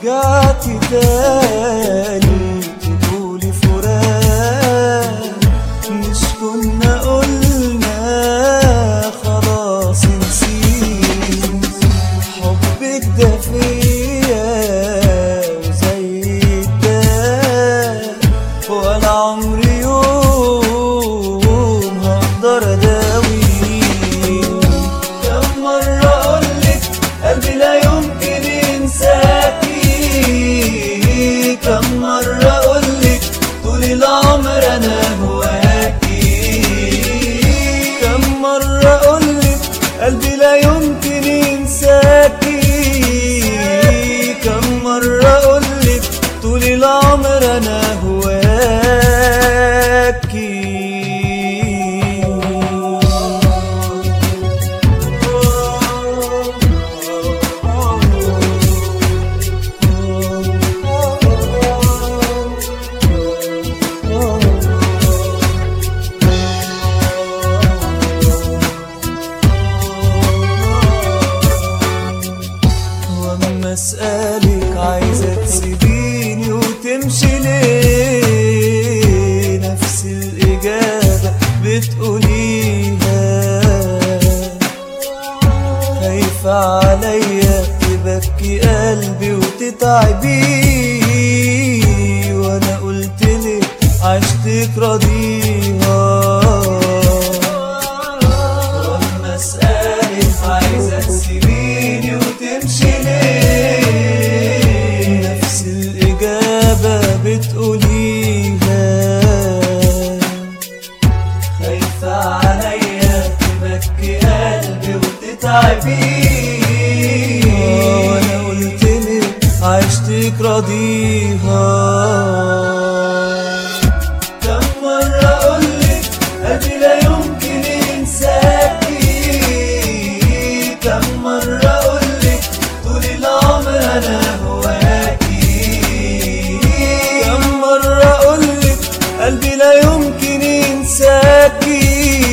رجعتي تاني تقولي فراق، مش كنا قلنا خلاص نسيت حبك ده فيا وزي الداء، ولا عمري يوم هقدر اداويه. كم مرة اقولك قلبي لا يمكن ينساكي، كم مرة اقولك طول العمر انا هواكي، كم مرة اقولك قلبي لا يمكن ينساكي، كم مرة اقولك طول العمر انا هواكي. واما اسألك عايزة تسيبيني وتمشي ليه، نفس الإجابة بتقوليها. خايفة عليا تبكي قلبي وتتعبيه، وانا قلتلك عشتك راضيها. واما اسألك عايزة تسيبيني وتمشي ليه، نفس الإجابة بتقوليها. خايفة عليا تبكي قلبي وتتعبيه، وانا قلتلك عشتك راضيها. كم مرة اقولك قلبي لا يمكن ينساكي، كم مرة اقولك طول العمر انا هواكي، كم مرة اقولك قلبي لا يمكن ينساكي،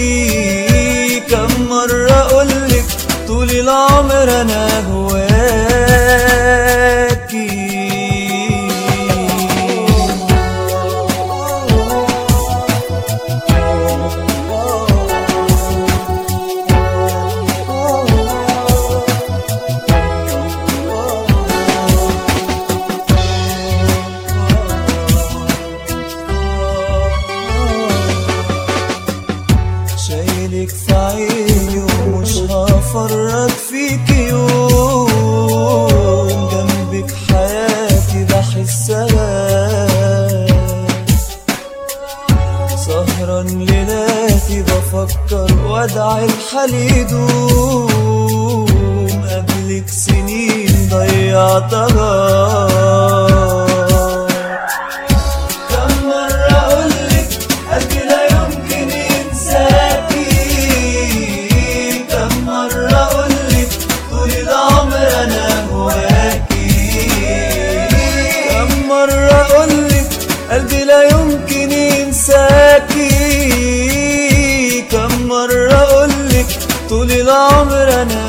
كم مرة اقولك طول العمر انا هواكي. شايلك في عيني ومش هفرط فيك يوم، جنبك حياتي بحسها. سهران ليلاتي بفكر وادعي الحال يدوم، قبلك سنين ضيعتها. كم مرة اقولك قلبي لا يمكن ينساكي، كم مرة اقولك طول العمر انا هواكي، كم مرة اقولك قلبي لا يمكن ينساكي، كم مرة اقولك طول العمر انا